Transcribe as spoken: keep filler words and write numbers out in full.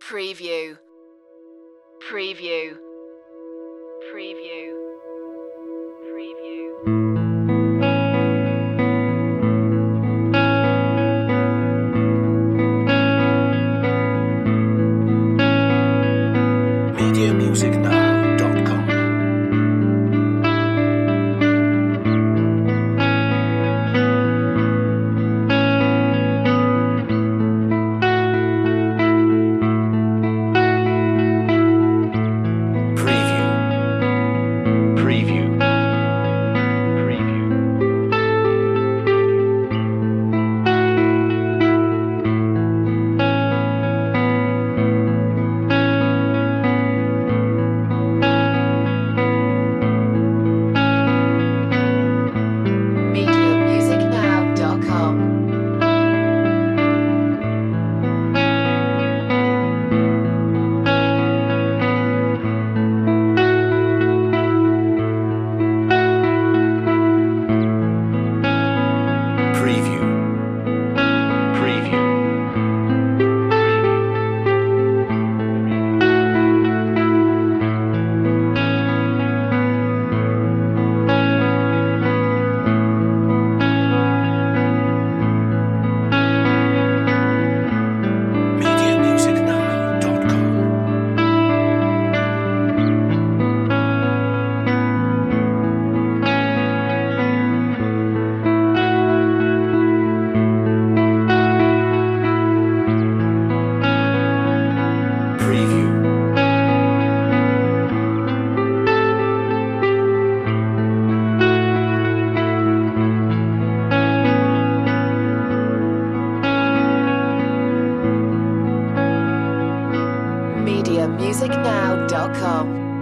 Preview. Preview. Preview. Preview. media music now dot com. Preview. Preview. Preview. media music now dot com. Preview. Preview. media music now dot com. Preview. media music now dot com.